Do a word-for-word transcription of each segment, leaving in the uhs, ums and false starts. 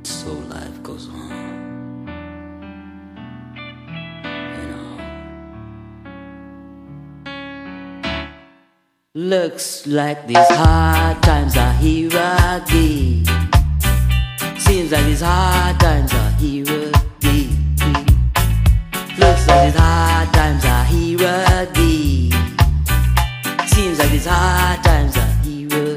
So life goes on, you know. Looks like these hard times are here again. Seems like these hard times are here again. Looks like these hard times are here again. Seems like these hard times are here again.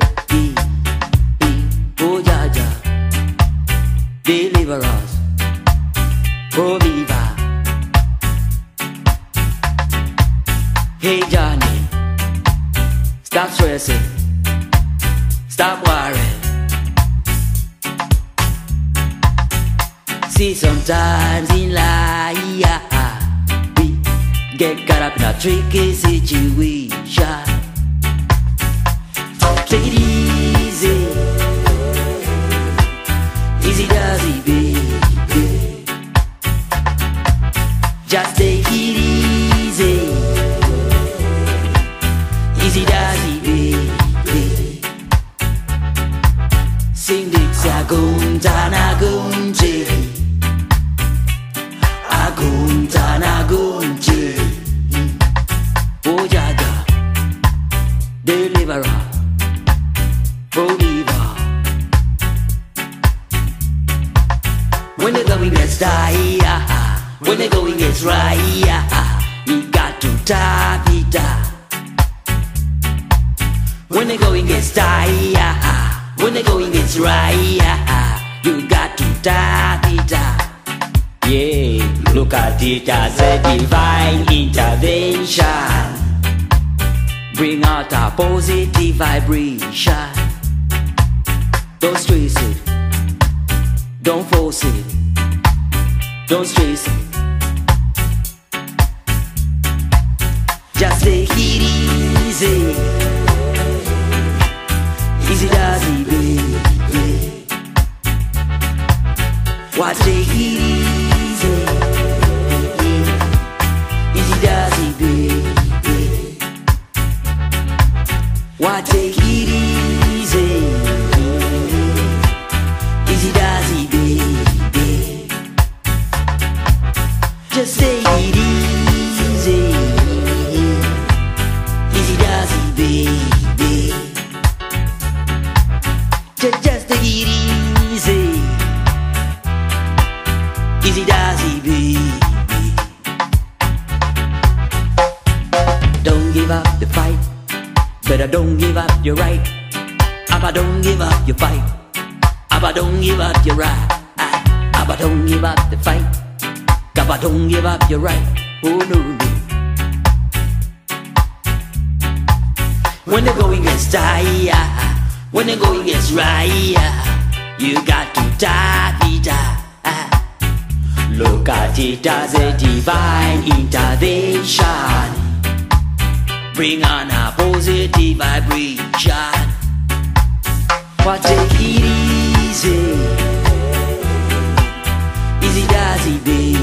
Oh Jah Jah, deliver us, provider. Hey Johnny, stop stressing, stop worrying. See, sometimes in life we get caught up in a tricky situation. Take it easy, easy does it, baby. Just take it easy, easy does it, baby. Sing Dixie, Agunta, Nagunje, Agunta, Nagunje. Oh Jah Jah, deliverer, provider. When the going gets dire, when the going gets right, we got to tap it up. When the going gets dire, when the going gets right, you got to tap it up. Yeah, look at it as a divine intervention. Bring out a positive vibration. Don't stress it, don't force it, don't stress it. Just take it easy, easy does it, baby. Why take it easy, easy does it, baby. Why take it easy, easy does it, baby. Just take it easy, easy does it, baby. Just, just take it easy, easy does it, baby. Don't give up the fight, better don't give up your right. Abba, don't give up your fight. Abba, don't give up your right. Abba, don't give up the fight. Abba, don't give up your right. Oh no, no. When the going gets tired, when the going gets right, you got to tap it up. Look at it as a divine intervention. Bring on a positive vibration. But take it easy, easy does it, baby.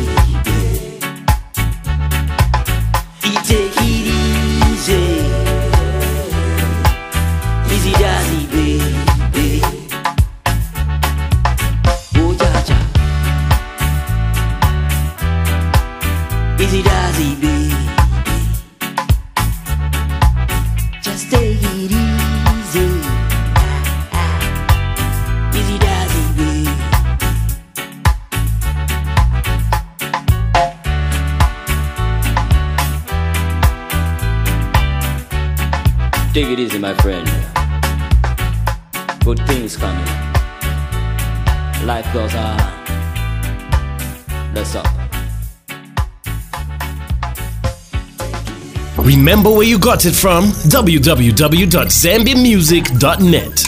You take it easy, easy does it, baby. Oh Jah Jah, easy does it, baby. Just take it easy, easy does it, baby. Take it easy, my friend. Good things coming. Life goes on. Let's up. Remember where you got it from? w w w dot zambia music dot net.